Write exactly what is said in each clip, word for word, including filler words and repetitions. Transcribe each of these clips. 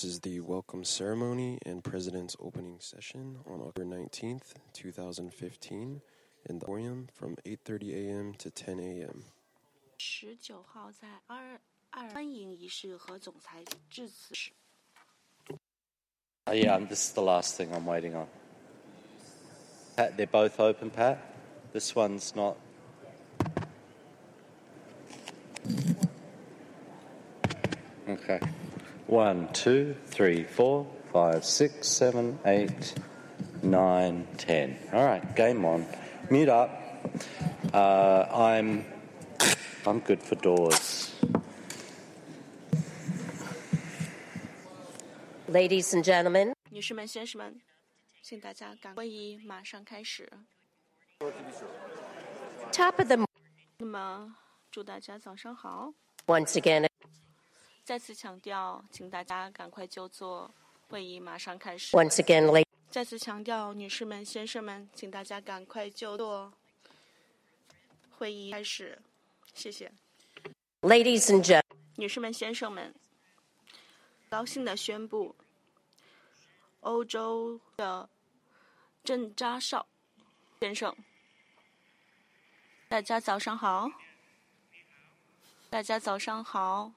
This is the welcome ceremony and President's opening session on October nineteenth, twenty fifteen in the auditorium from eight thirty a.m. to ten a.m. 十九号在二二欢迎仪式和总裁致辞时。 Uh, yeah, and this is the last thing I'm waiting on. Pat, they're both open, Pat. This one's not. Okay. One, two, three, four, five, six, seven, eight, nine, ten. All right, game on. Mute up. Uh, I'm. I'm good for doors. Ladies and gentlemen, 女士们、先生们，请大家赶会议马上开始。 top of the 那么，祝大家早上好。 once again, 再次强调，请大家赶快就坐，会议马上开始。 once again, ladies 再次强调，女士们、先生们，请大家赶快就坐，会议开始。谢谢。 ladies and gentlemen, 女士们、先生们，高兴地宣布，欧洲的郑扎少先生，大家早上好。大家早上好。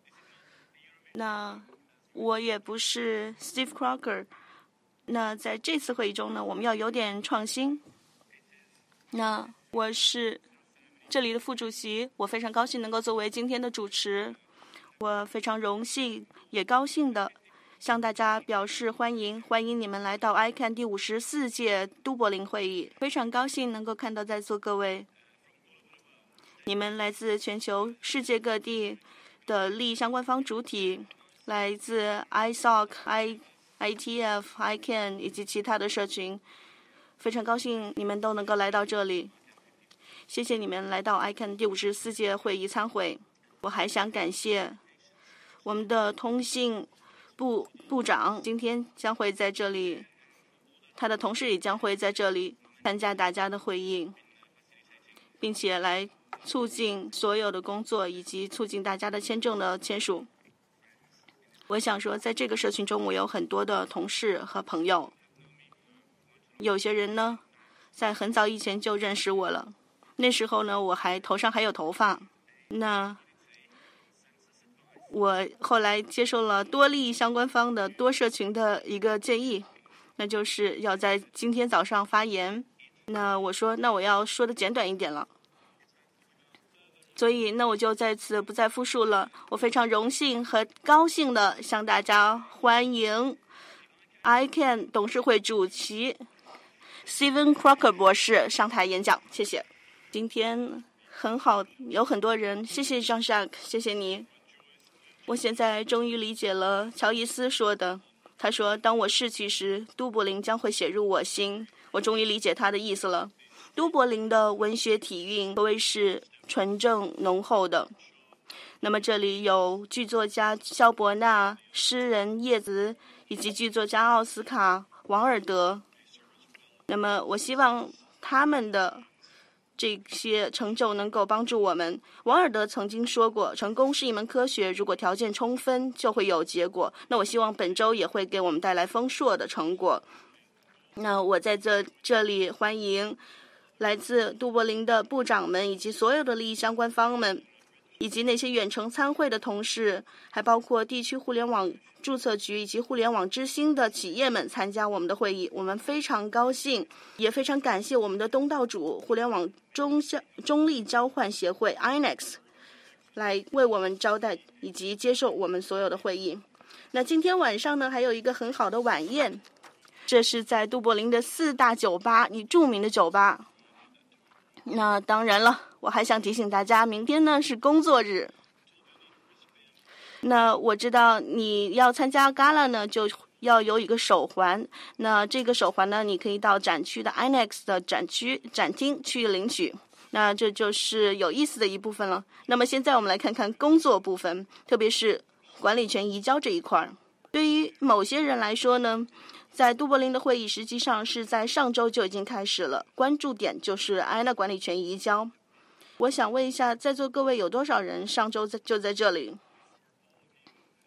那我也不是 Steve Crocker。那在这次会议中呢，我们要有点创新。那我是这里的副主席，我非常高兴能够作为今天的主持。我非常荣幸也高兴的向大家表示欢迎，欢迎你们来到 I C A N 第五十四届都柏林会议。非常高兴能够看到在座各位，你们来自全球世界各地的利益相关方主体，来自 I S O C、I I T F、I C A N 以及其他的社群。非常高兴你们都能够来到这里。谢谢你们来到 I C A N 第五十四届会议参会。我还想感谢我们的通信部部长，今天将会在这里，他的同事也将会在这里参加大家的会议，并且来促进所有的工作以及促进大家的签证的签署。我想说，在这个社群中，我有很多的同事和朋友，有些人呢，在很早以前就认识我了。那时候呢，我还头上还有头发。那我后来接受了多利益相关方的多社群的一个建议，那就是要在今天早上发言。那我说，那我要说的简短一点了。所以，那我就在此不再复述了。我非常荣幸和高兴的向大家欢迎 I C A N 董事会主席 Steven Crocker 博士上台演讲。谢谢。今天很好，有很多人，谢谢 Jean-Jacques， 谢谢你。我现在终于理解了乔伊斯说的，他说当我逝去时，都柏林将会写入我心。我终于理解他的意思了。都柏林的文学体韵可谓是纯正浓厚的。那么这里有剧作家萧伯纳、诗人叶子以及剧作家奥斯卡、王尔德。那么我希望他们的这些成就能够帮助我们。王尔德曾经说过，成功是一门科学，如果条件充分就会有结果。那我希望本周也会给我们带来丰硕的成果。那我在这这里欢迎来自都柏林的部长们以及所有的利益相关方们，以及那些远程参会的同事，还包括地区互联网注册局以及互联网之星的企业们参加我们的会议。我们非常高兴，也非常感谢我们的东道主互联网中中立交换协会 I N E X 来为我们招待以及接受我们所有的会议。那今天晚上呢，还有一个很好的晚宴，这是在都柏林的四大酒吧，你著名的酒吧。那当然了，我还想提醒大家，明天呢是工作日。那我知道你要参加 Gala 呢，就要有一个手环。那这个手环呢，你可以到展区的 I N E X 的展区展厅去领取。那这就是有意思的一部分了。那么现在我们来看看工作部分，特别是管理权移交这一块。对于某些人来说呢，在都柏林的会议实际上是在上周就已经开始了，关注点就是 I N A 管理权移交。我想问一下，在座各位有多少人上周就在这里？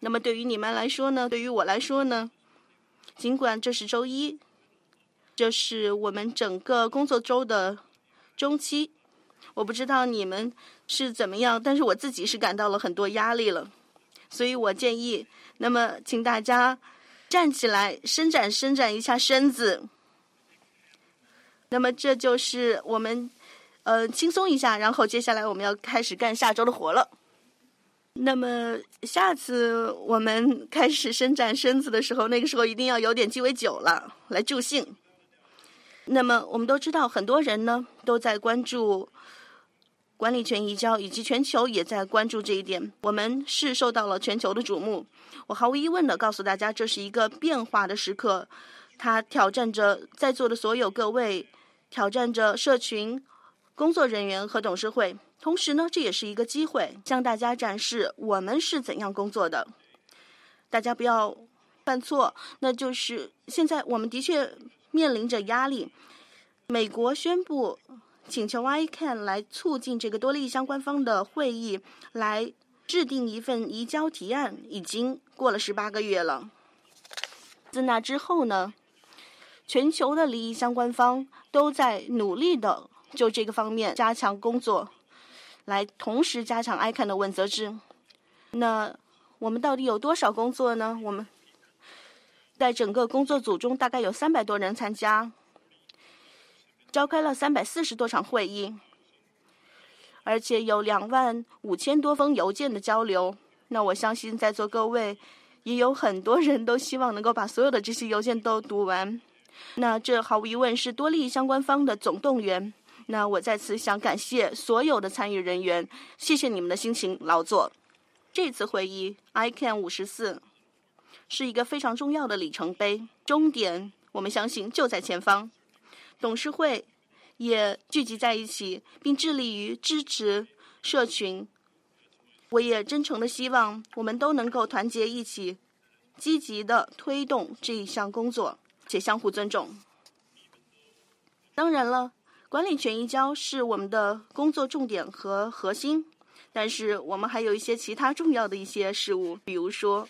那么对于你们来说呢，对于我来说呢，尽管这是周一，这是我们整个工作周的中期，我不知道你们是怎么样，但是我自己是感到了很多压力了。所以我建议，那么请大家站起来，伸展伸展一下身子。那么这就是我们呃轻松一下，然后接下来我们要开始干下周的活了。那么下次我们开始伸展身子的时候，那个时候一定要有点鸡尾酒了，来助兴。那么我们都知道，很多人呢都在关注管理权移交，以及全球也在关注这一点。我们是受到了全球的瞩目。我毫无疑问地告诉大家，这是一个变化的时刻，它挑战着在座的所有各位，挑战着社群工作人员和董事会。同时呢，这也是一个机会，向大家展示我们是怎样工作的。大家不要犯错，那就是现在我们的确面临着压力。美国宣布请求 I C A N 来促进这个多利益相关方的会议，来制定一份移交提案，已经过了十八个月了。自那之后呢，全球的利益相关方都在努力的就这个方面加强工作，来同时加强 I C A N 的问责制。那我们到底有多少工作呢？我们在整个工作组中大概有三百多人参加，召开了三百四十多场会议，而且有两万五千多封邮件的交流。那我相信在座各位也有很多人都希望能够把所有的这些邮件都读完。那这毫无疑问是多利益相关方的总动员。那我在此想感谢所有的参与人员，谢谢你们的辛勤劳作。这次会议 I C A N 五十四是一个非常重要的里程碑，终点我们相信就在前方。董事会也聚集在一起，并致力于支持社群。我也真诚的希望我们都能够团结一起，积极的推动这一项工作，且相互尊重。当然了，管理权移交是我们的工作重点和核心，但是我们还有一些其他重要的一些事务，比如说，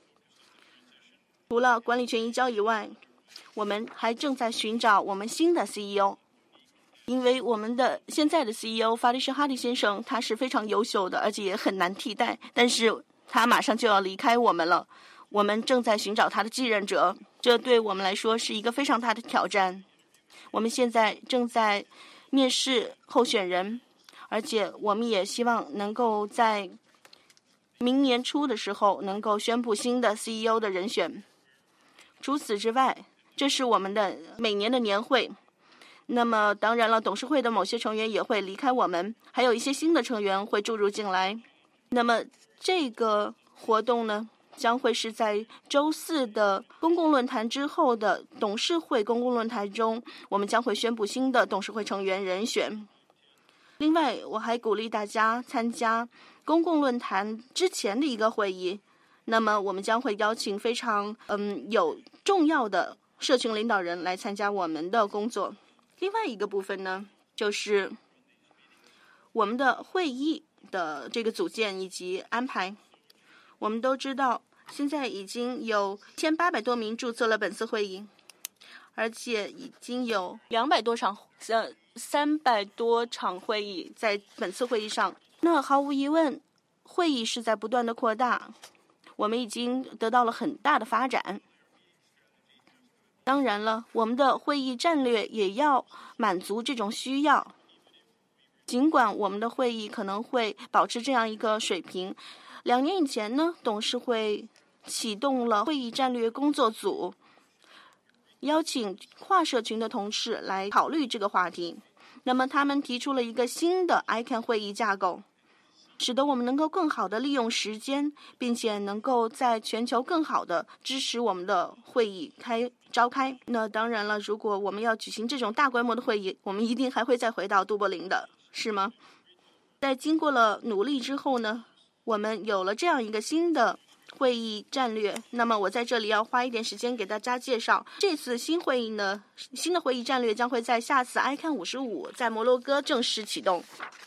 除了管理权移交以外，我们还正在寻找我们新的 C E O， 因为我们的现在的 C E O 法利什哈利先生他是非常优秀的，而且也很难替代，但是他马上就要离开我们了，我们正在寻找他的继任者，这对我们来说是一个非常大的挑战。我们现在正在面试候选人，而且我们也希望能够在明年初的时候能够宣布新的 C E O 的人选。除此之外，这是我们的每年的年会。那么当然了，董事会的某些成员也会离开我们，还有一些新的成员会注入进来。那么这个活动呢，将会是在周四的公共论坛之后的董事会公共论坛中，我们将会宣布新的董事会成员人选。另外，我还鼓励大家参加公共论坛之前的一个会议，那么我们将会邀请非常嗯有重要的社群领导人来参加我们的工作。另外一个部分呢，就是我们的会议的这个组建以及安排。我们都知道，现在已经有一千八百多名注册了本次会议，而且已经有两百多场呃三百多场会议在本次会议上。那毫无疑问，会议是在不断的扩大，我们已经得到了很大的发展。当然了，我们的会议战略也要满足这种需要。尽管我们的会议可能会保持这样一个水平，两年以前呢，董事会启动了会议战略工作组，邀请跨社群的同事来考虑这个话题。那么他们提出了一个新的 I C A N 会议架构，使得我们能够更好的利用时间，并且能够在全球更好的支持我们的会议开召开。那当然了，如果我们要举行这种大规模的会议，我们一定还会再回到都柏林的，是吗？在经过了努力之后呢，我们有了这样一个新的会议战略。那么我在这里要花一点时间给大家介绍这次新会议呢，新的会议战略将会在下次 I C A N 五十五在摩洛哥正式启动。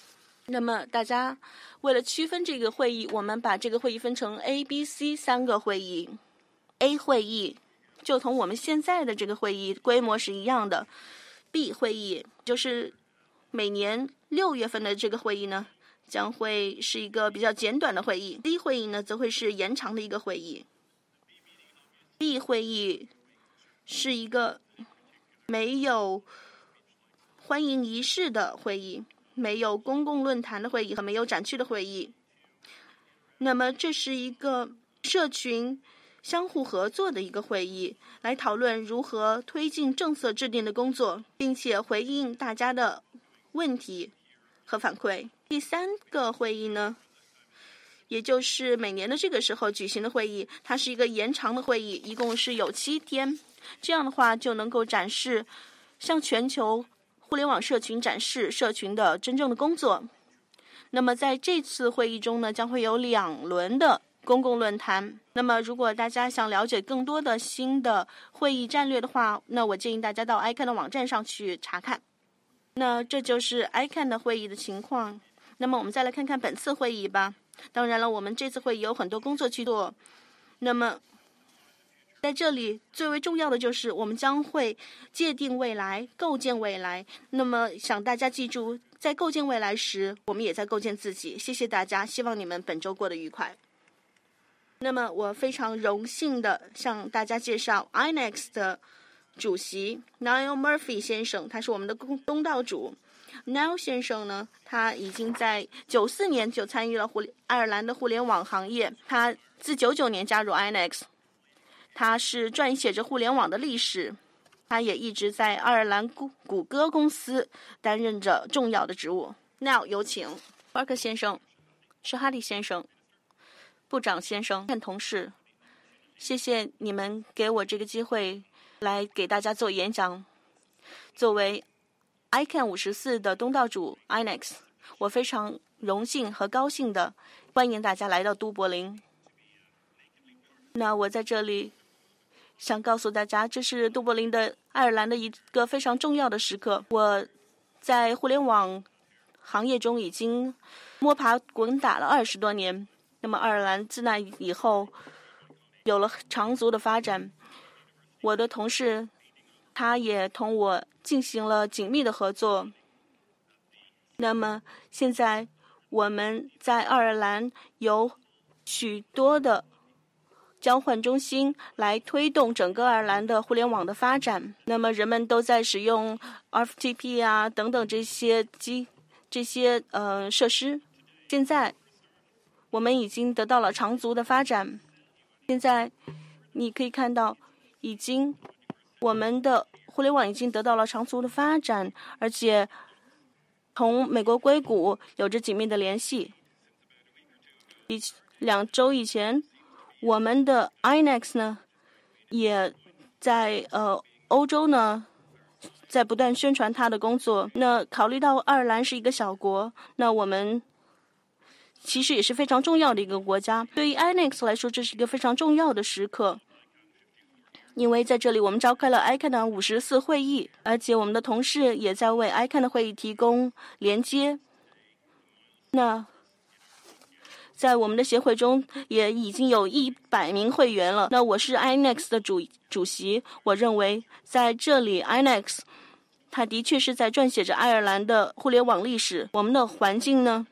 那么大家为了区分这个会议，我们把这个会议分成 A、B、C 三个会议。A 会议就同我们现在的这个会议规模是一样的。B 会议就是每年六月份的这个会议呢，将会是一个比较简短的会议。C 会议呢，则会是延长的一个会议。B 会议是一个没有欢迎仪式的会议，没有公共论坛的会议和没有展区的会议。那么这是一个社群相互合作的一个会议，来讨论如何推进政策制定的工作，并且回应大家的问题和反馈。第三个会议呢，也就是每年的这个时候举行的会议，它是一个延长的会议，一共是有七天。这样的话就能够展示，向全球互联网社群展示社群的真正的工作。那么在这次会议中呢，将会有两轮的公共论坛。那么如果大家想了解更多的新的会议战略的话，那我建议大家到 I C A N 的网站上去查看。那这就是 I C A N 的会议的情况。那么我们再来看看本次会议吧。当然了，我们这次会议有很多工作去做。那么在这里最为重要的就是我们将会界定未来，构建未来。那么想大家记住，在构建未来时，我们也在构建自己。谢谢大家，希望你们本周过得愉快。那么我非常荣幸的向大家介绍 I N E X 的主席 Niall Murphy 先生，他是我们的东道主。Niall 先生呢，他已经在九四年就参与了互爱尔兰的互联网行业，他自九九年加入 I N E X， 他是撰写着互联网的历史，他也一直在爱尔兰谷谷歌公司担任着重要的职务。Now 有请 Parker 先生、施哈利先生、部长先生、同事，谢谢你们给我这个机会来给大家做演讲。作为 I C A N 五十四的东道主 I N E X， 我非常荣幸和高兴的欢迎大家来到都柏林。那我在这里想告诉大家，这是都柏林的爱尔兰的一个非常重要的时刻。我在互联网行业中已经摸爬滚打了二十多年。那么爱尔兰自那以后有了长足的发展，我的同事他也同我进行了紧密的合作。那么现在我们在爱尔兰有许多的交换中心来推动整个爱尔兰的互联网的发展。那么人们都在使用 F T P 啊等等这些机这些呃设施。现在我们已经得到了长足的发展。现在你可以看到，已经我们的互联网已经得到了长足的发展，而且同美国硅谷有着紧密的联系。以两周以前，我们的 I N E X 呢，也在呃欧洲呢，在不断宣传它的工作。那考虑到爱尔兰是一个小国，那我们其实也是非常重要的一个国家。对于 I N E X 来说，这是一个非常重要的时刻，因为在这里我们召开了 I C A N 的五十四会议，而且我们的同事也在为 I C A N 的会议提供连接。那在我们的协会中也已经有一百名会员了。那我是 I N E X 的主主席，我认为在这里 I N E X 它的确是在撰写着爱尔兰的互联网历史。我们的环境呢，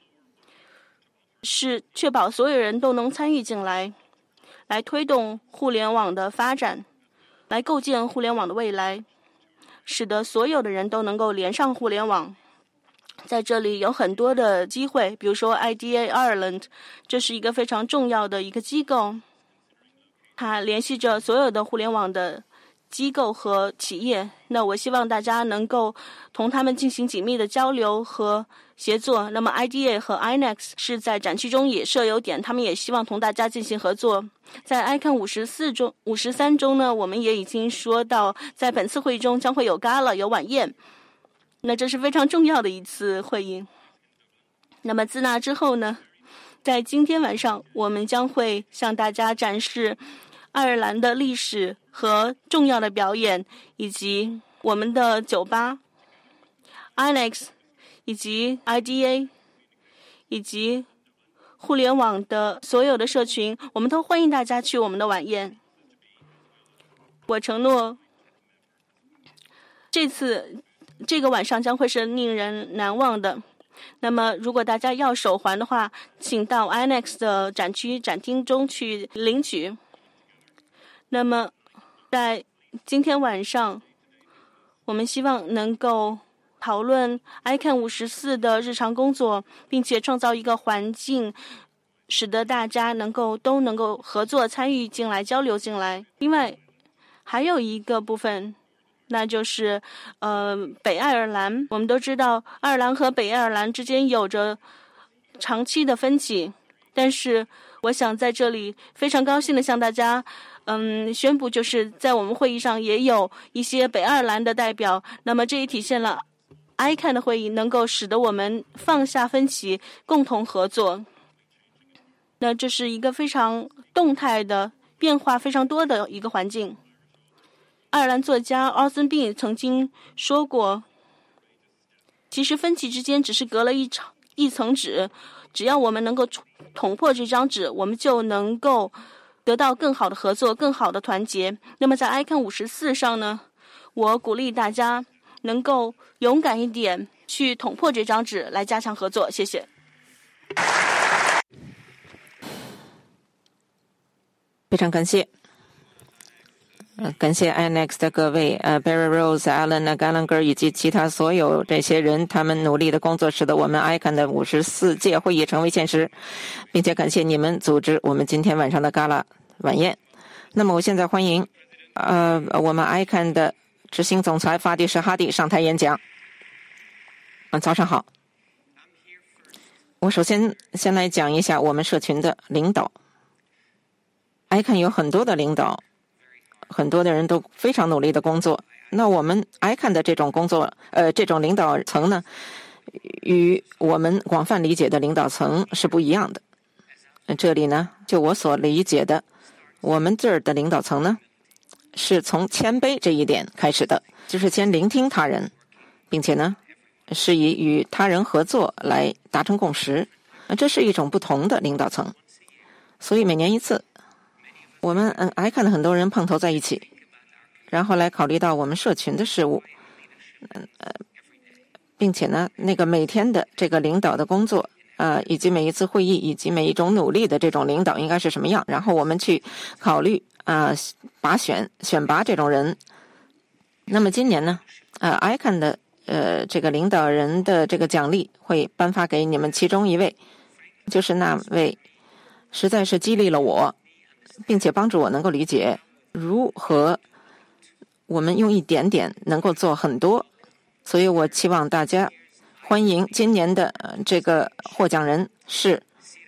是确保所有人都能参与进来，来推动互联网的发展，来构建互联网的未来，使得所有的人都能够连上互联网。在这里有很多的机会，比如说 I D A Ireland， 这是一个非常重要的一个机构，它联系着所有的互联网的机构和企业。那我希望大家能够同他们进行紧密的交流和协作。那么 I D A 和 I N E X 是在展区中也设有点，他们也希望同大家进行合作。在 I C A N 五十四中五十三中呢，我们也已经说到，在本次会议中将会有 Gala 有晚宴，那这是非常重要的一次会议。那么自那之后呢，在今天晚上我们将会向大家展示爱尔兰的历史和重要的表演，以及我们的酒吧 I N E X 以及 I D A 以及互联网的所有的社群，我们都欢迎大家去我们的晚宴。我承诺，这次这个晚上将会是令人难忘的。那么，如果大家要手环的话，请到 I N X 的展区展厅中去领取。那么，在今天晚上，我们希望能够讨论 I C A N 五十四的日常工作，并且创造一个环境，使得大家能够都能够合作参与进来、交流进来。另外，还有一个部分，那就是呃北爱尔兰。我们都知道，爱尔兰和北爱尔兰之间有着长期的分歧，但是我想在这里非常高兴的向大家嗯宣布，就是在我们会议上也有一些北爱尔兰的代表。那么这也体现了 I C A N 的会议能够使得我们放下分歧，共同合作。那这是一个非常动态的变化非常多的一个环境。爱尔兰作家 Orson Bean 曾经说过，其实分歧之间只是隔了一层一层纸，只要我们能够捅破这张纸，我们就能够得到更好的合作，更好的团结。那么在 I C A N 五十四上呢，我鼓励大家能够勇敢一点，去捅破这张纸，来加强合作。谢谢。 非常感谢。感谢 I N X 的各位，呃 ，Barry Rose、Alan Gallagher 以及其他所有这些人，他们努力的工作，使得我们 I C A N 的五十四届会议成为现实，并且感谢你们组织我们今天晚上的 Gala 晚宴。那么我现在欢迎，呃，我们 I C A N 的执行总裁法蒂什哈蒂上台演讲。嗯，早上好。我首先先来讲一下我们社群的领导。I C A N 有很多的领导。很多的人都非常努力的工作。那我们 I C A N 的这种工作，呃，这种领导层呢，与我们广泛理解的领导层是不一样的。这里呢，就我所理解的，我们这儿的领导层呢，是从谦卑这一点开始的，就是先聆听他人，并且呢，是以与他人合作来达成共识。这是一种不同的领导层。所以每年一次。我们嗯 I C A N 的很多人碰头在一起，然后来考虑到我们社群的事务，嗯呃，并且呢，那个每天的这个领导的工作，呃，以及每一次会议以及每一种努力的这种领导应该是什么样，然后我们去考虑啊、呃，拔选选拔这种人。那么今年呢，呃 I C A N 的呃这个领导人的这个奖励会颁发给你们其中一位，就是那位实在是激励了我。并且帮助我能够理解如何我们用一点点能够做很多，所以我期望大家欢迎今年的这个获奖人是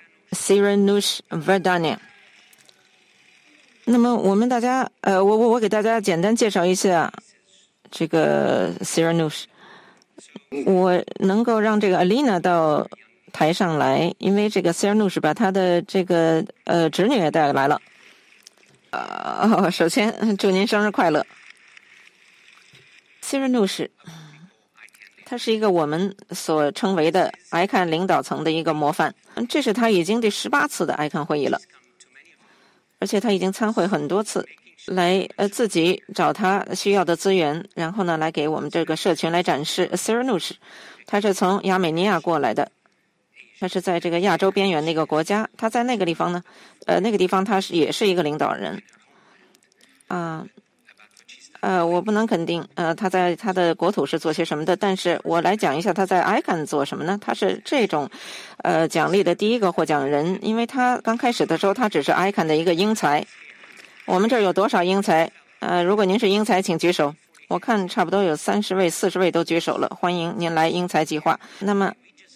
Cyrinush Verdania。那么我们大家呃，我我我给大家简单介绍一下这个 Cyrinush。我能够让这个 Alina 到台上来，因为这个 Cyrinush 把他的这个呃侄女也带来了。呃，首先祝您生日快乐。Cyrinush， 他是一个我们所称为的 I C A N 领导层的一个模范，这是他已经第十八次的 I C A N 会议了，而且他已经参会很多次，来呃自己找他需要的资源，然后呢来给我们这个社群来展示。Cyrinush， 他是从亚美尼亚过来的。他是在这个亚洲边缘那个国家，他在那个地方呢，呃，那个地方他是也是一个领导人，啊、呃，呃，我不能肯定，呃，他在他的国土是做些什么的，但是我来讲一下他在 I C A N 做什么呢？他是这种，呃，奖励的第一个获奖人，因为他刚开始的时候他只是 I C A N 的一个英才。我们这儿有多少英才？呃，如果您是英才，请举手。我看差不多有三十位、四十位都举手了，欢迎您来英才计划。那么。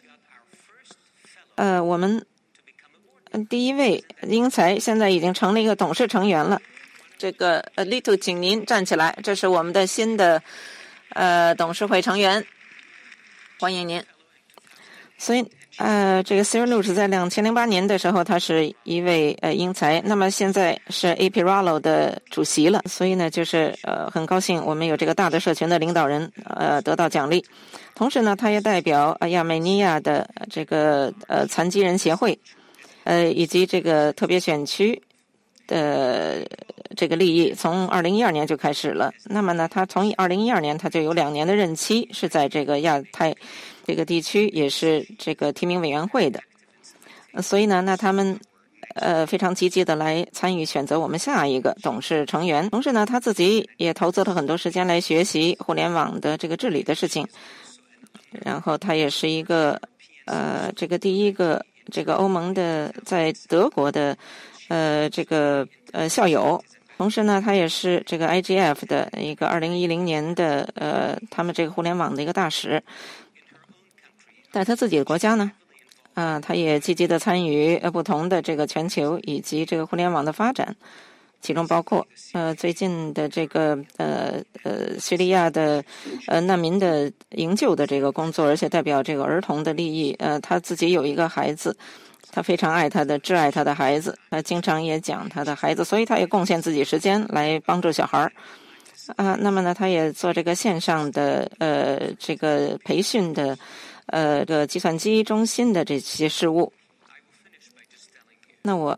呃，我们第一位英才现在已经成了一个董事成员了。这个呃 Lito， 请您站起来，这是我们的新的呃董事会成员，欢迎您。所以呃，这个 Cyril Lutz 在两千零八年的时候，他是一位呃英才，那么现在是 A P R A L O 的主席了，所以呢，就是呃很高兴我们有这个大的社群的领导人呃得到奖励，同时呢，他也代表呃亚美尼亚的这个呃残疾人协会，呃以及这个特别选区的这个利益，从二零一二年就开始了。那么呢，他从二零一二年他就有两年的任期是在这个亚太这个地区，也是这个提名委员会的。所以呢，那他们呃非常积极的来参与选择我们下一个董事成员。同时呢，他自己也投资了很多时间来学习互联网的这个治理的事情。然后他也是一个呃这个第一个这个欧盟的在德国的呃这个呃校友。同时呢，他也是这个 I G F 的一个二零一零年的呃他们这个互联网的一个大使。在他自己的国家呢，啊、呃，他也积极的参与呃不同的这个全球以及这个互联网的发展，其中包括呃最近的这个呃呃叙利亚的呃难民的营救的这个工作，而且代表这个儿童的利益。呃，他自己有一个孩子，他非常爱他的挚爱他的孩子，他经常也讲他的孩子，所以他也贡献自己时间来帮助小孩儿。啊，那么呢，他也做这个线上的呃这个培训的。呃，这个计算机中心的这些事务，那我，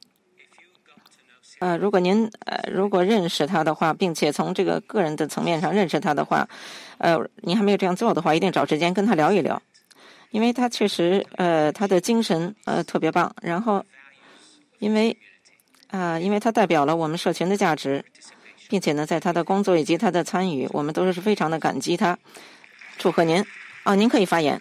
呃，如果您呃如果认识他的话，并且从这个个人的层面上认识他的话，呃，您还没有这样做的话，一定找时间跟他聊一聊，因为他确实呃他的精神呃特别棒，然后，因为啊、呃，因为他代表了我们社群的价值，并且呢，在他的工作以及他的参与，我们都是非常的感激他，祝贺您。哦，您可以发言。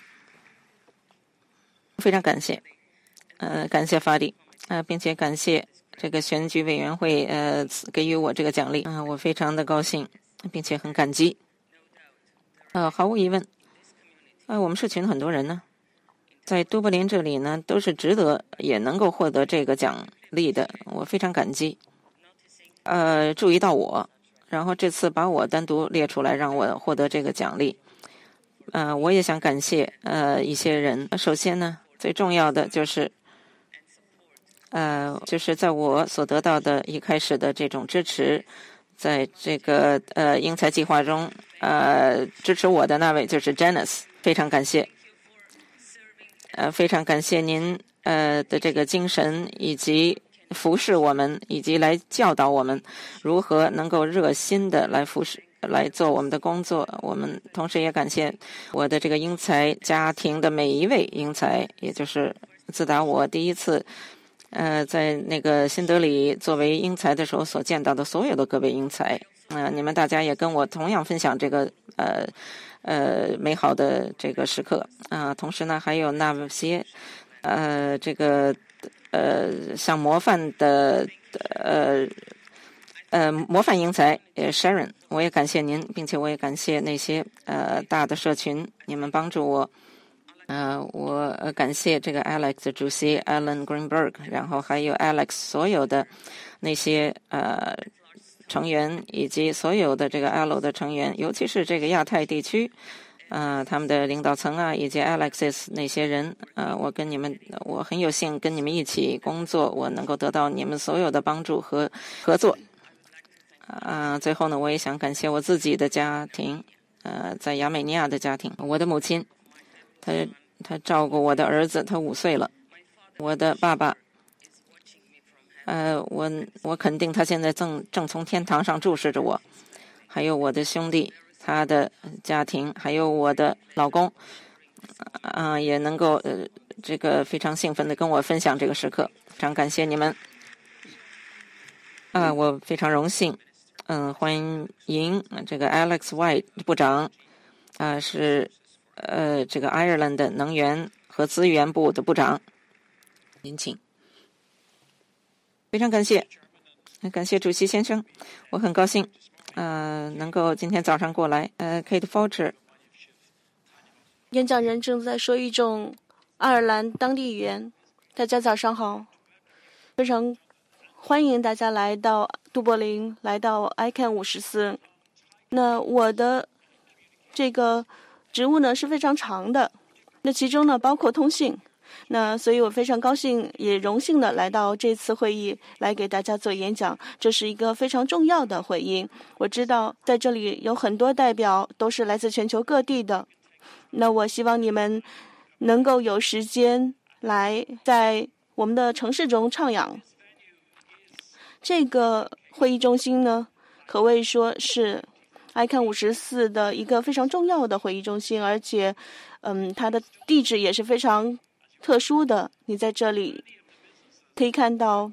非常感谢，呃，感谢法理，呃，并且感谢这个选举委员会，呃，给予我这个奖励，啊、呃，我非常的高兴，并且很感激。呃，毫无疑问，呃，我们社群很多人呢，在都柏林这里呢，都是值得也能够获得这个奖励的，我非常感激。呃，注意到我，然后这次把我单独列出来，让我获得这个奖励。呃，我也想感谢呃一些人。首先呢，最重要的就是，呃，就是在我所得到的一开始的这种支持，在这个呃英才计划中，呃支持我的那位就是 Janice， 非常感谢。呃，非常感谢您呃的这个精神，以及服侍我们，以及来教导我们如何能够热心的来服侍。来做我们的工作，我们同时也感谢我的这个英才家庭的每一位英才，也就是自打我第一次呃在那个新德里作为英才的时候所见到的所有的各位英才，呃，你们大家也跟我同样分享这个呃呃美好的这个时刻啊、呃，同时呢还有那些呃这个呃像模范的呃。呃，模范英才，呃 ，Sharon， 我也感谢您，并且我也感谢那些呃大的社群，你们帮助我。呃，我呃感谢这个 Alex 主席 Alan Greenberg， 然后还有 Alex 所有的那些呃成员，以及所有的这个 A L O 的成员，尤其是这个亚太地区，呃，他们的领导层啊，以及 Alexis 那些人，呃，我跟你们，我很有幸跟你们一起工作，我能够得到你们所有的帮助和合作。啊、呃，最后呢，我也想感谢我自己的家庭，呃，在亚美尼亚的家庭，我的母亲，她她照顾我的儿子，他五岁了，我的爸爸，呃，我我肯定他现在正正从天堂上注视着我，还有我的兄弟，他的家庭，还有我的老公，啊、呃，也能够呃这个非常兴奋的跟我分享这个时刻，非常感谢你们，啊、呃，我非常荣幸。嗯，欢迎这个 Alex White 部长，啊、呃，是呃这个 Ireland 的能源和资源部的部长，您请。非常感谢，感谢主席先生，我很高兴，呃，能够今天早上过来。呃 ，Kate Foucher， 演讲人正在说一种爱尔兰当地语言。大家早上好，非常欢迎大家来到都柏林，来到 I C A N 五十四。那我的这个职务呢是非常长的，那其中呢包括通信， 那所以我非常高兴也荣幸的来到这次会议来给大家做演讲，这是一个非常重要的会议。我知道在这里有很多代表都是来自全球各地的，那我希望你们能够有时间来在我们的城市中徜徉。这个会议中心呢，可谓说是 I C A N 五十四的一个非常重要的会议中心，而且嗯，它的地址也是非常特殊的。你在这里可以看到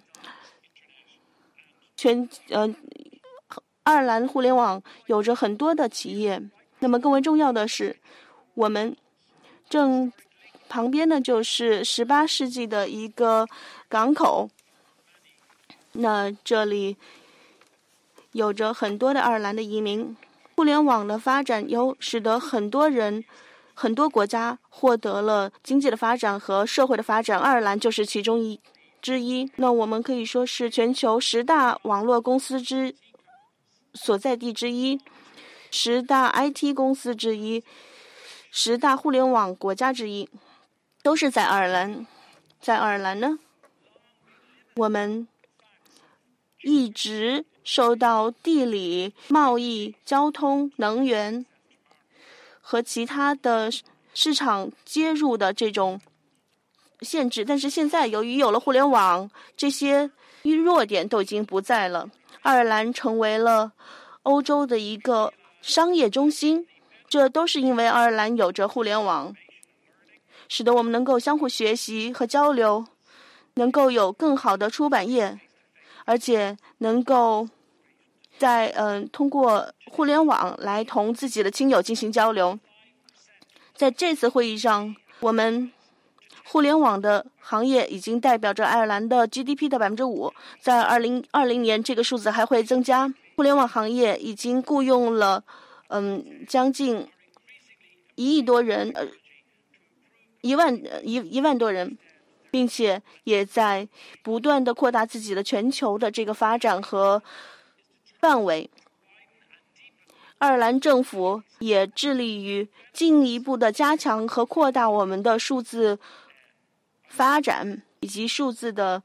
全呃爱尔兰互联网有着很多的企业。那么更为重要的是，我们正旁边呢就是十八世纪的一个港口。那这里有着很多的爱尔兰的移民。互联网的发展有使得很多人、很多国家获得了经济的发展和社会的发展，爱尔兰就是其中一之一。那我们可以说是全球十大网络公司之所在地之一，十大 I T 公司之一，十大互联网国家之一，都是在爱尔兰。在爱尔兰呢，我们一直受到地理、贸易、交通、能源和其他的市场接入的这种限制，但是现在由于有了互联网，这些弱点都已经不在了。爱尔兰成为了欧洲的一个商业中心，这都是因为爱尔兰有着互联网，使得我们能够相互学习和交流，能够有更好的出版业，而且能够在嗯、呃、通过互联网来同自己的亲友进行交流。在这次会议上，我们互联网的行业已经代表着爱尔兰的 G D P 的 百分之五， 在二零二零年这个数字还会增加。互联网行业已经雇佣了嗯将近一亿多人，呃一万一一万多人，并且也在不断的扩大自己的全球的这个发展和范围。爱尔兰政府也致力于进一步的加强和扩大我们的数字发展以及数字的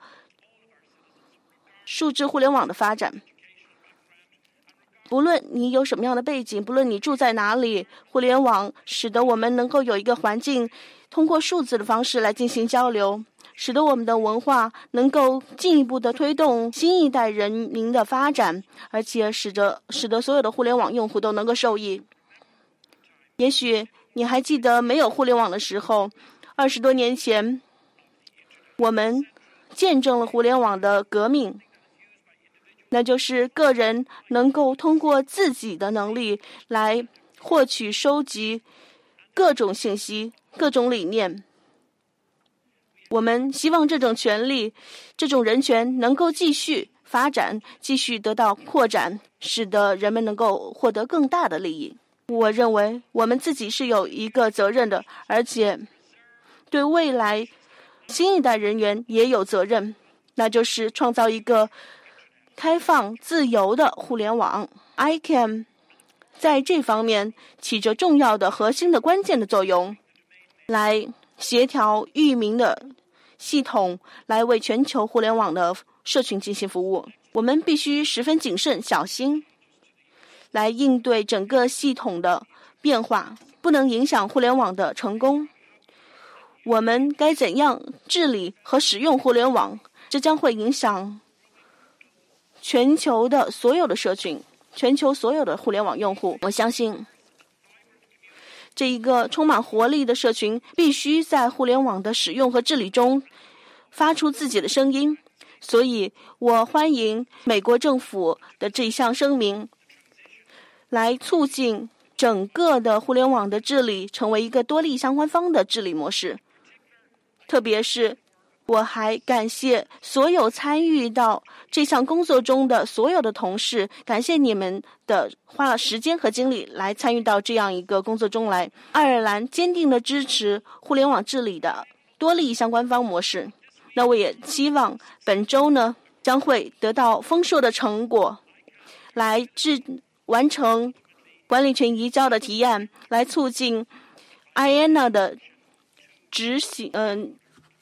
数字互联网的发展。不论你有什么样的背景，不论你住在哪里，互联网使得我们能够有一个环境，通过数字的方式来进行交流，使得我们的文化能够进一步的推动新一代人民的发展，而且使得使得所有的互联网用户都能够受益。也许你还记得没有互联网的时候，二十多年前，我们见证了互联网的革命，那就是个人能够通过自己的能力来获取、收集各种信息、各种理念。我们希望这种权利、这种人权能够继续发展，继续得到扩展，使得人们能够获得更大的利益。我认为我们自己是有一个责任的，而且对未来新一代人员也有责任，那就是创造一个开放、自由的互联网。I C A N 在这方面起着重要的、核心的、关键的作用，来协调域名的系统，来为全球互联网的社群进行服务。我们必须十分谨慎、小心，来应对整个系统的变化，不能影响互联网的成功。我们该怎样治理和使用互联网？这将会影响全球的所有的社群，全球所有的互联网用户。我相信这一个充满活力的社群必须在互联网的使用和治理中发出自己的声音，所以我欢迎美国政府的这一项声明，来促进整个的互联网的治理成为一个多利相关方的治理模式。特别是我还感谢所有参与到这项工作中的所有的同事，感谢你们的花了时间和精力来参与到这样一个工作中来。爱尔兰坚定地支持互联网治理的多利相关方模式。那我也希望本周呢将会得到丰硕的成果，来制完成管理权移交的提案，来促进 I A N A 的执行嗯、呃、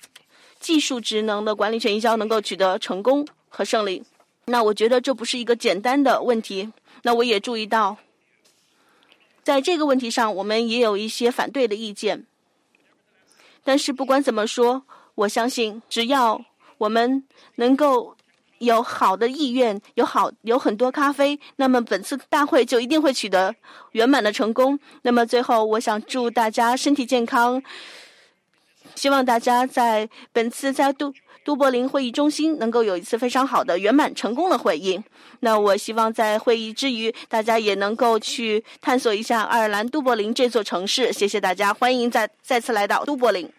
技术职能的管理权移交能够取得成功和胜利。那我觉得这不是一个简单的问题。那我也注意到，在这个问题上我们也有一些反对的意见。但是不管怎么说，我相信只要我们能够有好的意愿，有好有很多咖啡，那么本次大会就一定会取得圆满的成功。那么最后我想祝大家身体健康，希望大家在本次在都都柏林会议中心能够有一次非常好的圆满成功的会议。那我希望在会议之余，大家也能够去探索一下爱尔兰都柏林这座城市。谢谢大家，欢迎再再次来到都柏林。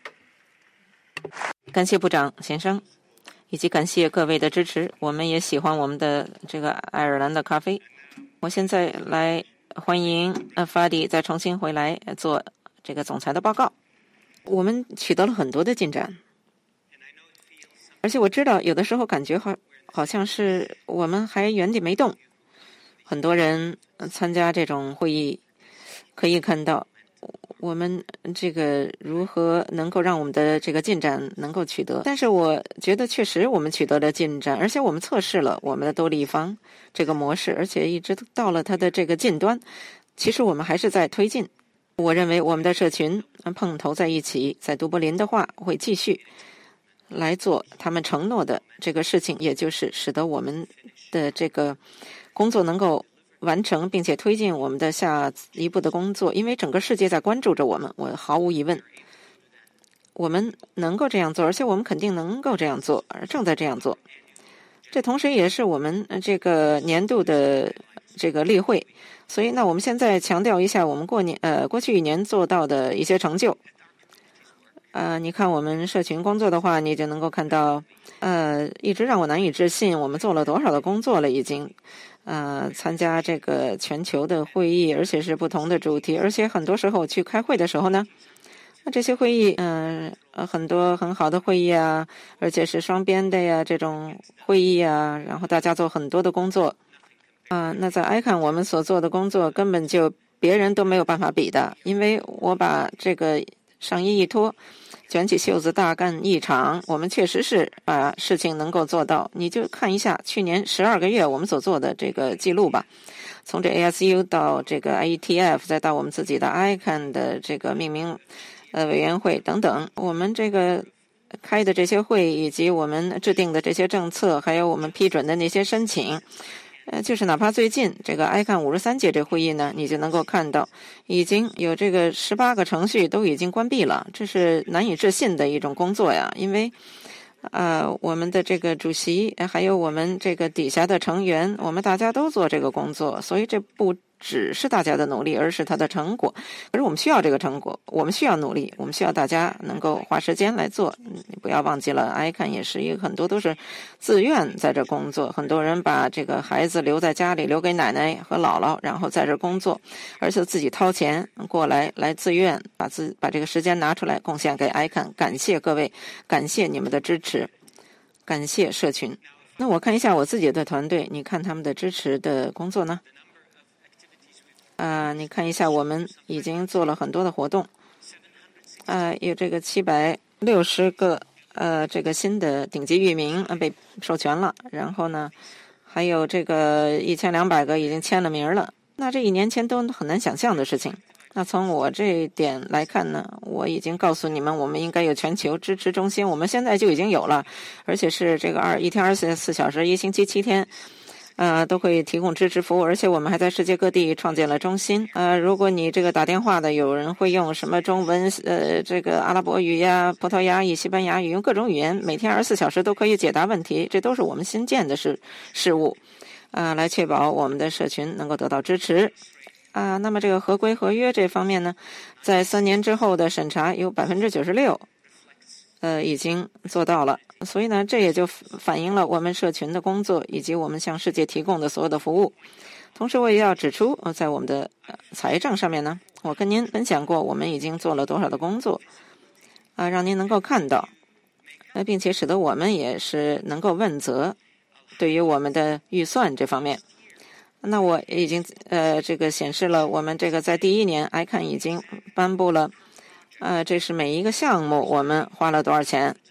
感谢部长先生，以及感谢各位的支持。我们也喜欢我们的这个爱尔兰的咖啡。我现在来欢迎呃法迪再重新回来做这个总裁的报告。我们取得了很多的进展，而且我知道有的时候感觉好好像是我们还原地没动。很多人参加这种会议，可以看到我们这个如何能够让我们的这个进展能够取得。但是我觉得确实我们取得了进展，而且我们测试了我们的多立方这个模式，而且一直到了它的这个近端，其实我们还是在推进。我认为我们的社群碰头在一起，在都柏林的话会继续来做他们承诺的这个事情，也就是使得我们的这个工作能够完成，并且推进我们的下一步的工作。因为整个世界在关注着我们，我毫无疑问我们能够这样做，而且我们肯定能够这样做，而正在这样做。这同时也是我们这个年度的这个例会，所以那我们现在强调一下我们过年呃过去一年做到的一些成就。呃，你看我们社群工作的话，你就能够看到，呃，一直让我难以置信，我们做了多少的工作了已经。呃，参加这个全球的会议，而且是不同的主题，而且很多时候去开会的时候呢，那这些会议，嗯、呃，很多很好的会议啊，而且是双边的呀，这种会议啊，然后大家做很多的工作。啊、呃，那在 I C A N 我们所做的工作根本就别人都没有办法比的，因为我把这个上衣一脱，卷起袖子大干一场，我们确实是把事情能够做到。你就看一下去年十二个月我们所做的这个记录吧，从这 A S U 到这个 I E T F， 再到我们自己的 I C A N 的这个命名呃委员会等等，我们这个开的这些会，以及我们制定的这些政策，还有我们批准的那些申请。呃，就是哪怕最近这个 I C A N 五十三届这会议呢，你就能够看到已经有这个十八个程序都已经关闭了，这是难以置信的一种工作呀。因为呃，我们的这个主席还有我们这个底下的成员，我们大家都做这个工作，所以这不只是大家的努力，而是它的成果。可是我们需要这个成果，我们需要努力，我们需要大家能够花时间来做。你不要忘记了 I C A N 也是一个很多都是自愿在这工作，很多人把这个孩子留在家里，留给奶奶和姥姥，然后在这工作，而且自己掏钱过来来自愿把自把这个时间拿出来贡献给 I C A N。 感谢各位，感谢你们的支持，感谢社群。那我看一下我自己的团队，你看他们的支持的工作呢？啊、呃，你看一下，我们已经做了很多的活动，呃，有这个七百六十个呃这个新的顶级域名呃被授权了，然后呢，还有这个一千两百个已经签了名了。那这一年前都很难想象的事情。那从我这一点来看呢，我已经告诉你们，我们应该有全球支持中心，我们现在就已经有了，而且是这个二一天二十四小时，一星期七天。呃，都会提供支持服务，而且我们还在世界各地创建了中心。呃，如果你这个打电话的有人会用什么中文、呃，这个阿拉伯语呀、葡萄牙语、西班牙语，用各种语言，每天二十四小时都可以解答问题，这都是我们新建的事事务，啊、呃，来确保我们的社群能够得到支持。啊、呃，那么这个合规合约这方面呢，在三年之后的审查有百分之九十六。呃，已经做到了，所以呢，这也就反映了我们社群的工作以及我们向世界提供的所有的服务。同时，我也要指出，在我们的财政上面呢，我跟您分享过，我们已经做了多少的工作，啊，让您能够看到，呃，并且使得我们也是能够问责，对于我们的预算这方面。那我已经呃，这个显示了我们这个在第一年 I C A N 已经颁布了。呃，这是每一个项目我们花了多少钱，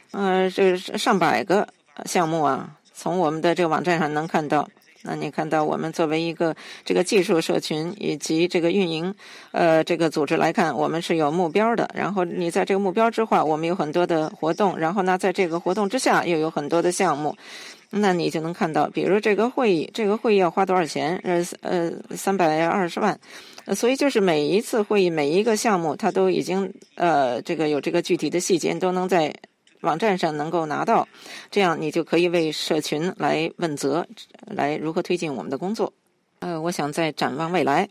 呃，这上百个项目啊，从我们的这个网站上能看到。那你看到我们作为一个这个技术社群以及这个运营呃这个组织来看，我们是有目标的。然后你在这个目标之外，我们有很多的活动，然后呢，在这个活动之下又有很多的项目。那你就能看到，比如这个会议，这个会议要花多少钱？呃呃，三百二十万。呃，所以就是每一次会议，每一个项目，它都已经呃这个有这个具体的细节，都能在网站上能够拿到，这样你就可以为社群来问责，来如何推进我们的工作。呃，我想在展望未来，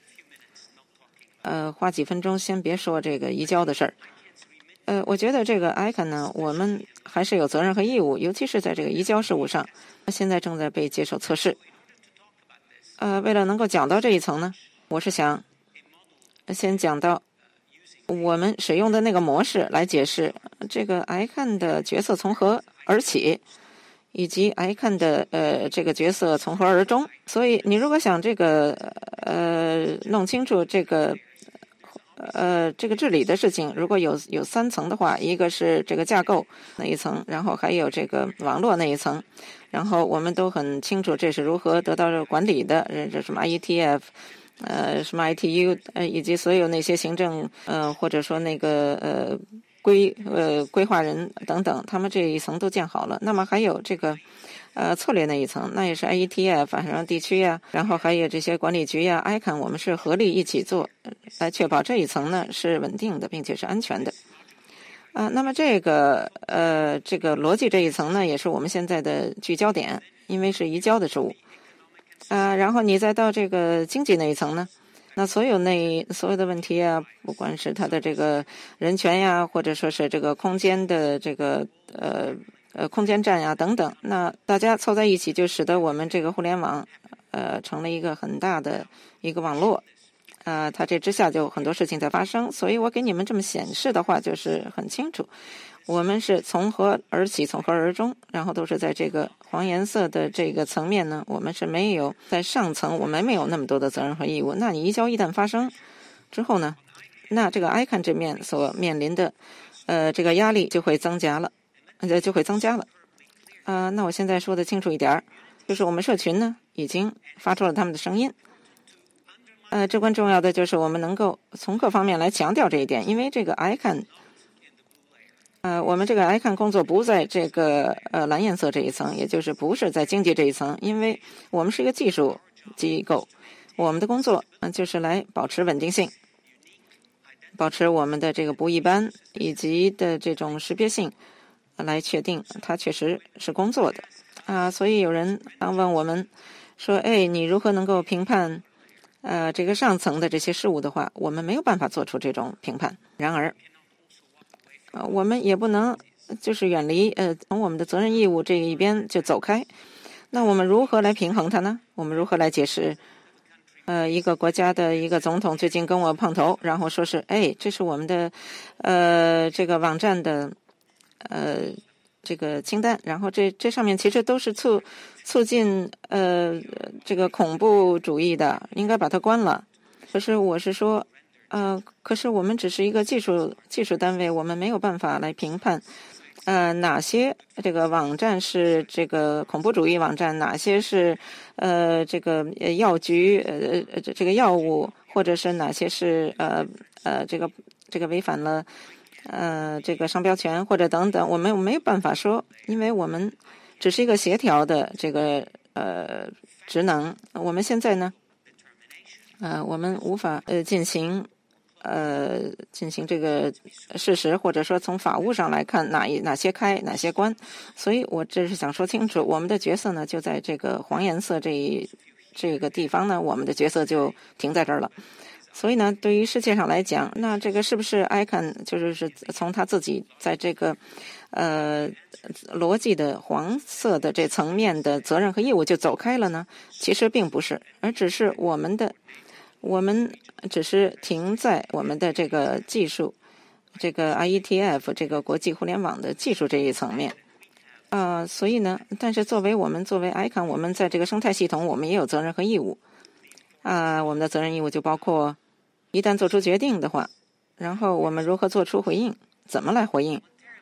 呃，花几分钟先别说这个移交的事儿。呃，我觉得这个 I C A N 呢，我们还是有责任和义务，尤其是在这个移交事务上，现在正在被接受测试。呃，为了能够讲到这一层呢，我是想先讲到我们使用的那个模式来解释这个 I C A N 的角色从何而起，以及 I C A N 的呃这个角色从何而终。所以你如果想这个呃弄清楚这个呃这个治理的事情，如果有有三层的话，一个是这个架构那一层，然后还有这个网络那一层，然后我们都很清楚这是如何得到管理的，这什么 I E T F。呃，什么 I T U 呃，以及所有那些行政呃，或者说那个呃规呃规划人等等，他们这一层都建好了。那么还有这个呃策略那一层，那也是 I E T F 反正地区呀、啊，然后还有这些管理局呀、啊、I C A N， 我们是合力一起做，来确保这一层呢是稳定的，并且是安全的。啊、呃，那么这个呃这个逻辑这一层呢，也是我们现在的聚焦点，因为是移交的事务。啊、呃，然后你再到这个经济那一层呢，那所有那所有的问题啊，不管是它的这个人权呀，或者说是这个空间的这个呃呃空间站呀等等，那大家凑在一起，就使得我们这个互联网呃成了一个很大的一个网络。啊、呃，它这之下就有很多事情在发生，所以我给你们这么显示的话，就是很清楚。我们是从何而起，从何而终，然后都是在这个黄颜色的这个层面呢，我们是没有在上层，我们没有那么多的责任和义务。那你移交一旦发生之后呢，那这个 I C A N 这面所面临的呃这个压力就会增加了，呃就会增加了。啊、呃，那我现在说的清楚一点，就是我们社群呢已经发出了他们的声音。呃，至关重要的就是我们能够从各方面来强调这一点，因为这个 I C A N。呃，我们这个 I C A N 工作不在这个呃蓝颜色这一层，也就是不是在经济这一层，因为我们是一个技术机构，我们的工作嗯、呃、就是来保持稳定性，保持我们的这个不一般以及的这种识别性，呃、来确定它确实是工作的啊、呃。所以有人当问我们说，哎，你如何能够评判呃这个上层的这些事务的话，我们没有办法做出这种评判。然而。呃，我们也不能就是远离呃从我们的责任义务这一边就走开。那我们如何来平衡它呢？我们如何来解释？呃，一个国家的一个总统最近跟我碰头，然后说是，哎，这是我们的呃这个网站的呃这个清单，然后这这上面其实都是促促进呃这个恐怖主义的，应该把它关了。可是我是说。呃，可是我们只是一个技术技术单位，我们没有办法来评判，呃，哪些这个网站是这个恐怖主义网站，哪些是呃这个药局呃这个药物，或者是哪些是呃呃这个这个违反了呃这个商标权或者等等，我们没有办法说，因为我们只是一个协调的这个呃职能，我们现在呢，呃，我们无法呃进行。呃，进行这个事实，或者说从法务上来看，哪一哪些开，哪些关，所以我这是想说清楚，我们的角色呢，就在这个黄颜色这一这个地方呢，我们的角色就停在这儿了。所以呢，对于世界上来讲，那这个是不是 I C A N 就是是从他自己在这个呃逻辑的黄色的这层面的责任和义务就走开了呢？其实并不是，而只是我们的。我们只是停在我们的这个技术，这个 I E T F 这个国际互联网的技术这一层面，啊、呃，所以呢，但是作为我们作为 I C A N， 我们在这个生态系统，我们也有责任和义务，啊、呃，我们的责任义务就包括，一旦做出决定的话，然后我们如何做出回应，怎么来回应，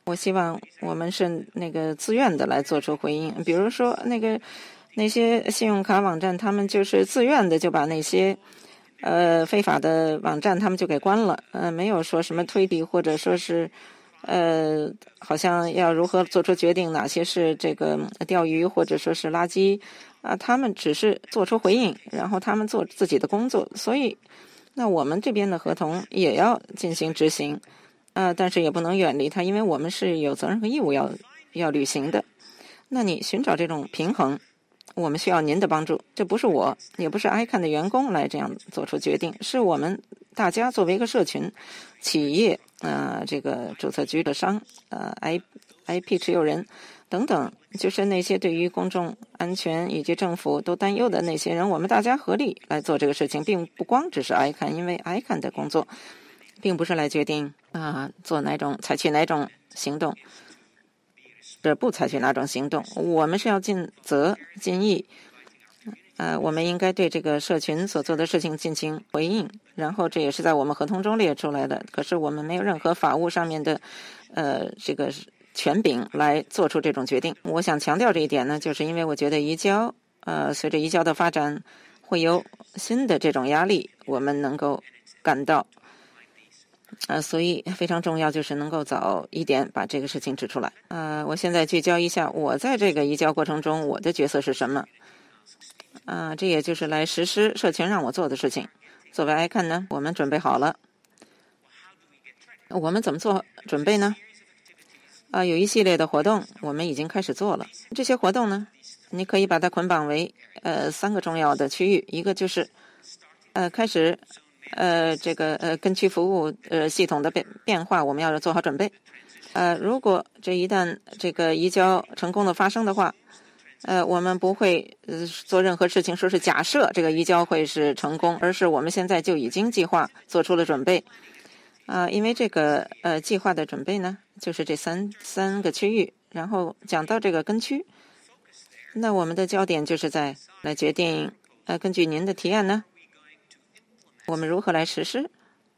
我希望我们是那个自愿的来做出回应，比如说那个那些信用卡网站，他们就是自愿的就把那些呃非法的网站他们就给关了，呃没有说什么推理或者说是呃好像要如何做出决定，哪些是这个钓鱼或者说是垃圾啊，他们只是做出回应，然后他们做自己的工作，所以那我们这边的合同也要进行执行。啊、呃，但是也不能远离它，因为我们是有责任和义务要要履行的。那你寻找这种平衡，我们需要您的帮助。这不是我，也不是 I C A N 的员工来这样做出决定，是我们大家作为一个社群、企业、呃，这个注册局的商、呃 I I P 持有人等等，就是那些对于公众安全以及政府都担忧的那些人，我们大家合力来做这个事情，并不光只是 I C A N， 因为 I C A N 的工作并不是来决定啊、呃、做哪种采取哪种行动，这不采取哪种行动，我们是要尽责尽义，呃，我们应该对这个社群所做的事情进行回应，然后这也是在我们合同中列出来的。可是我们没有任何法务上面的呃这个权柄来做出这种决定。我想强调这一点呢，就是因为我觉得移交呃随着移交的发展会有新的这种压力，我们能够感到。呃，所以非常重要，就是能够早一点把这个事情指出来。呃，我现在聚焦一下，我在这个移交过程中，我的角色是什么？啊、呃，这也就是来实施社群让我做的事情。作为 I C A N 呢，我们准备好了。我们怎么做准备呢？啊、呃，有一系列的活动，我们已经开始做了。这些活动呢，你可以把它捆绑为呃三个重要的区域，一个就是呃开始。呃，这个呃，跟区服务呃系统的变变化，我们要做好准备。呃，如果这一旦这个移交成功的发生的话，呃，我们不会呃做任何事情说是假设这个移交会是成功，而是我们现在就已经计划做出了准备。啊、呃，因为这个呃计划的准备呢，就是这三三个区域，然后讲到这个跟区，那我们的焦点就是在来决定呃，根据您的提案呢。我们如何来实施？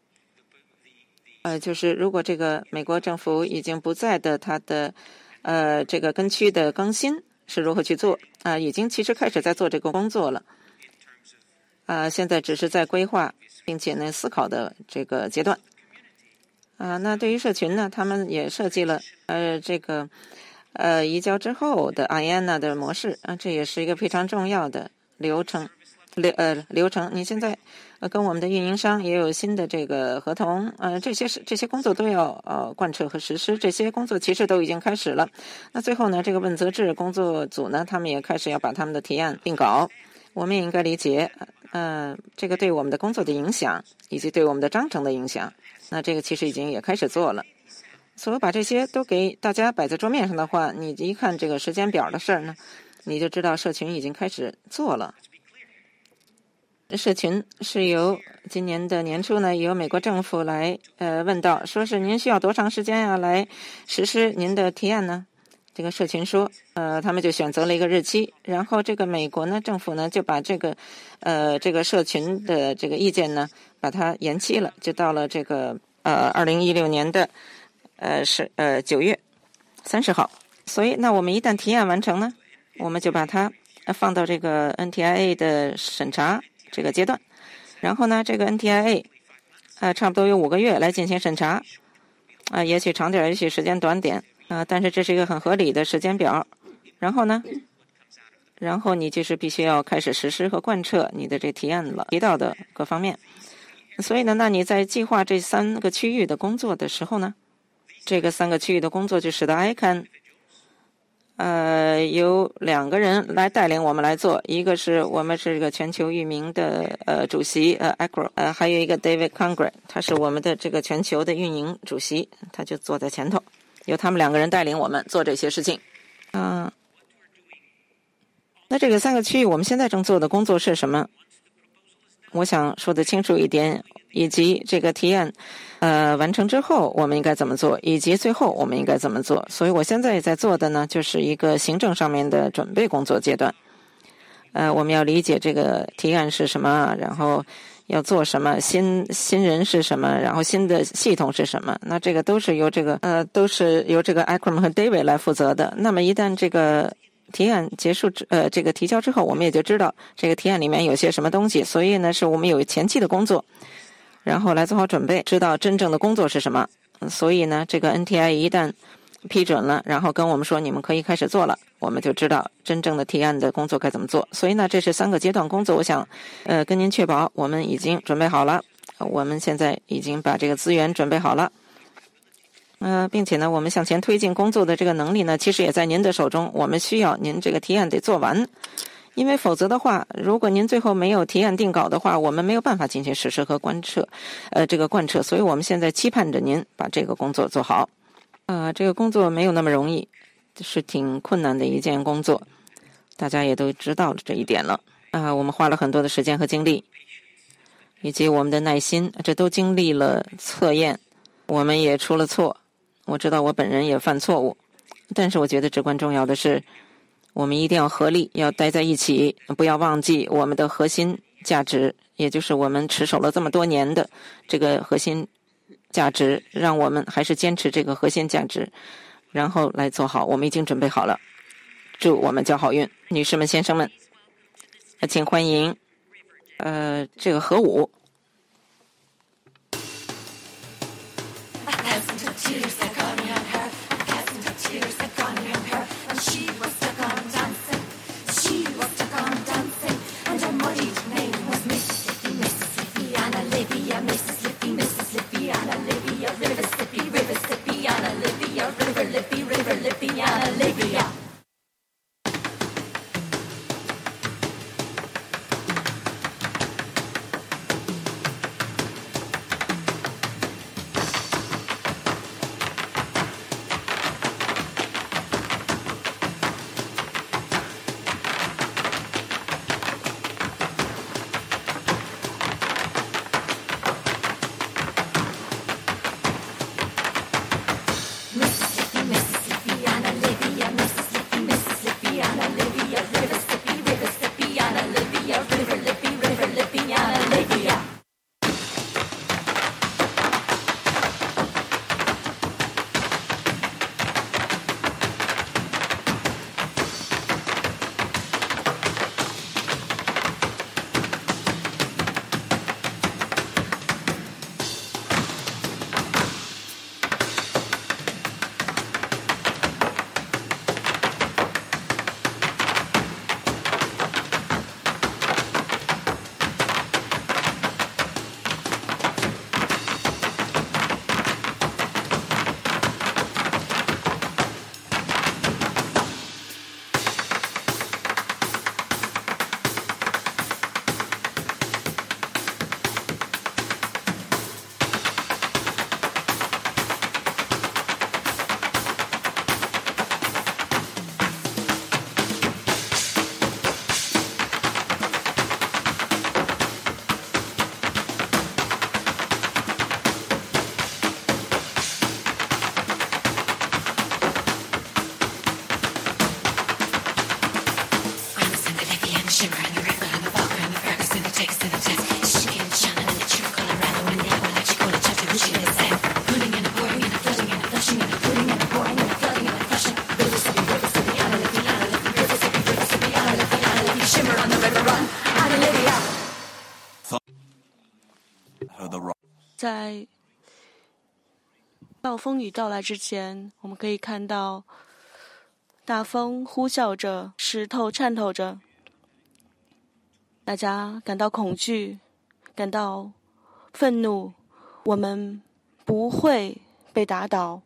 呃，就是如果这个美国政府已经不在的，它的呃这个跟区的更新是如何去做？啊、呃，已经其实开始在做这个工作了。啊、呃，现在只是在规划并且呢思考的这个阶段。啊、呃，那对于社群呢，他们也设计了呃这个呃移交之后的 I A N A 的模式啊、呃，这也是一个非常重要的流程。流呃流程，你现在呃跟我们的运营商也有新的这个合同，呃这些是这些工作都要呃贯彻和实施，这些工作其实都已经开始了。那最后呢，这个问责制工作组呢，他们也开始要把他们的提案定稿。我们也应该理解，呃这个对我们的工作的影响，以及对我们的章程的影响。那这个其实已经也开始做了。所以把这些都给大家摆在桌面上的话，你一看这个时间表的事儿呢，你就知道社群已经开始做了。社群是由今年的年初呢，由美国政府来呃问到，说是您需要多长时间啊来实施您的提案呢？这个社群说，呃，他们就选择了一个日期，然后这个美国呢政府呢就把这个呃这个社群的这个意见呢把它延期了，就到了这个呃二零一六年的呃是呃九月三十号。所以那我们一旦提案完成呢，我们就把它放到这个 N T I A 的审查。这个阶段，然后呢，这个 N T I A 呃差不多有五个月来进行审查，啊、呃，也许长点，也许时间短点，啊、呃，但是这是一个很合理的时间表。然后呢，然后你就是必须要开始实施和贯彻你的这提案了提到的各方面。所以呢，那你在计划这三个区域的工作的时候呢，这个三个区域的工作就使得 I C A N呃，有两个人来带领我们来做，一个是我们是这个全球域名的呃主席呃 Agro， 呃还有一个 David Congress， 他是我们的这个全球的运营主席，他就坐在前头，由他们两个人带领我们做这些事情。嗯、呃，那这个三个区域我们现在正做的工作是什么？我想说得清楚一点，以及这个提案呃完成之后我们应该怎么做，以及最后我们应该怎么做。所以我现在在做的呢，就是一个行政上面的准备工作阶段。呃，我们要理解这个提案是什么，然后要做什么，新新人是什么，然后新的系统是什么，那这个都是由这个呃都是由这个 Akram 和 David 来负责的。那么一旦这个提案结束之呃这个提交之后，我们也就知道这个提案里面有些什么东西，所以呢是我们有前期的工作，然后来做好准备，知道真正的工作是什么。所以呢这个 N T I 一旦批准了，然后跟我们说你们可以开始做了，我们就知道真正的提案的工作该怎么做。所以呢这是三个阶段工作，我想呃跟您确保我们已经准备好了，我们现在已经把这个资源准备好了，呃并且呢我们向前推进工作的这个能力呢其实也在您的手中，我们需要您这个提案得做完，因为否则的话，如果您最后没有提案定稿的话，我们没有办法进行实施和贯彻呃这个贯彻，所以我们现在期盼着您把这个工作做好。呃，这个工作没有那么容易，是挺困难的一件工作，大家也都知道了这一点了。啊、呃，我们花了很多的时间和精力，以及我们的耐心，这都经历了测验，我们也出了错。我知道我本人也犯错误，但是我觉得至关重要的是，我们一定要合力，要待在一起，不要忘记我们的核心价值，也就是我们持守了这么多年的这个核心价值，让我们还是坚持这个核心价值，然后来做好。我们已经准备好了，祝我们交好运。女士们先生们，请欢迎呃这个核武。 在暴风雨到来之前，我们可以看到大风呼啸着，石头颤抖着，大家感到恐惧，感到愤怒。我们不会被打倒。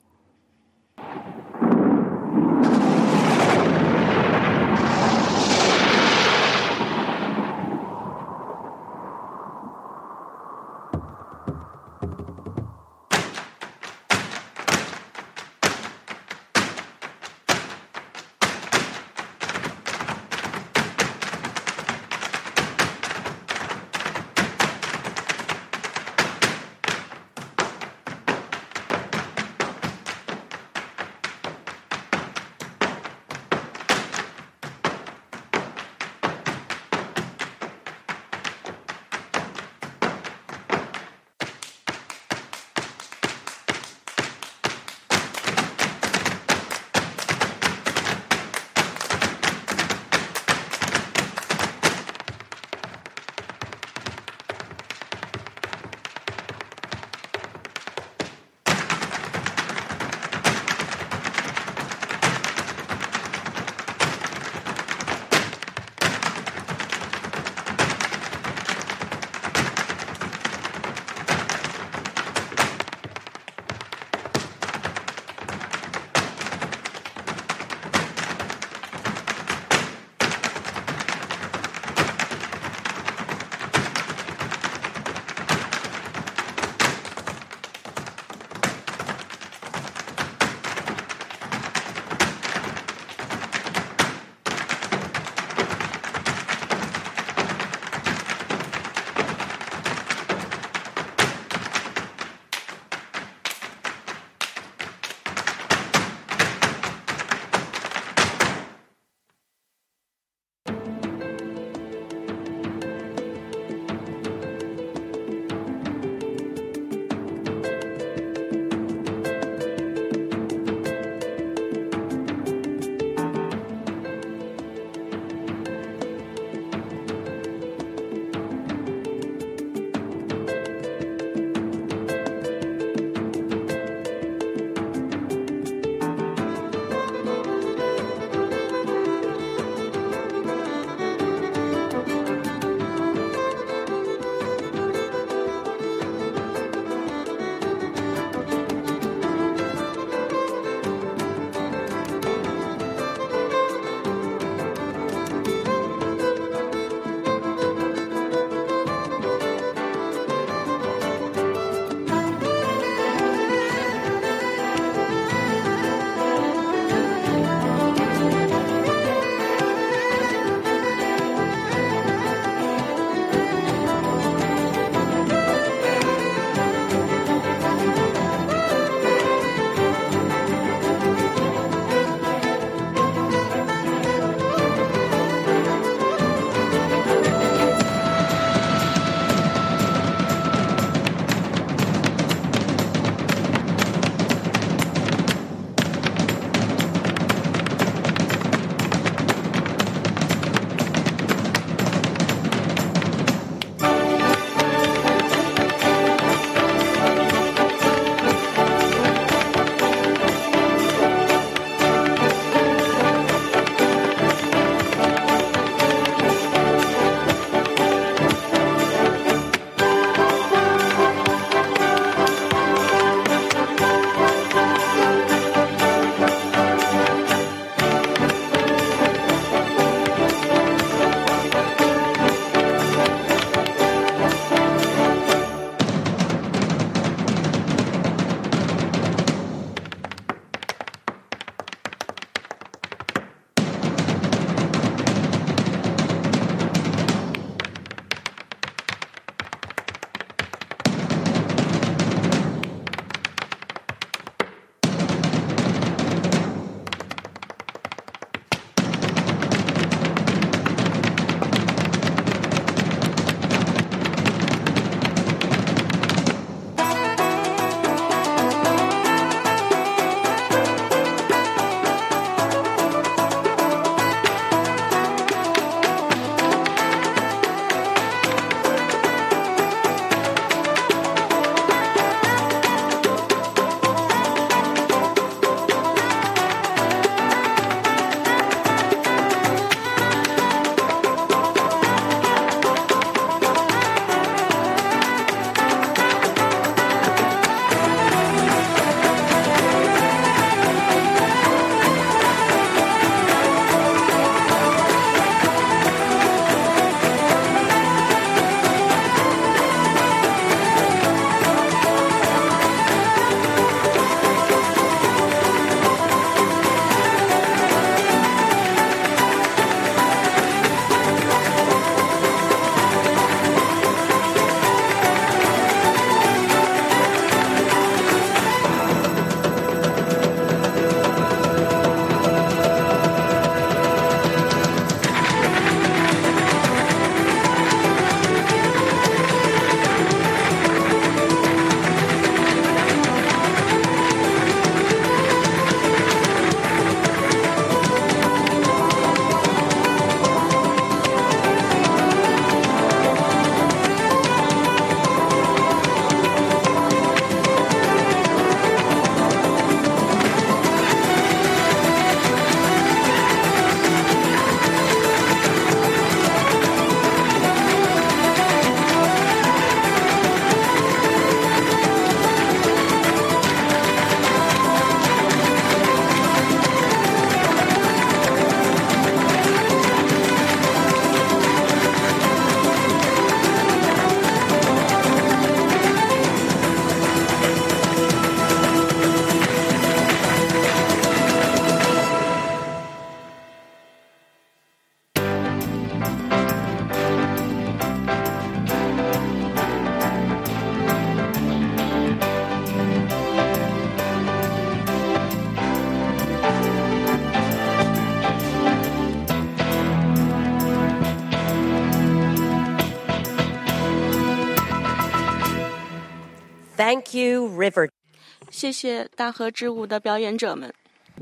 Thank you, River. 谢谢大河之舞的表演者们。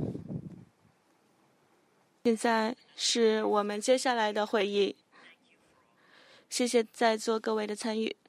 现在是我们接下来的会议。谢谢在座各位的参与。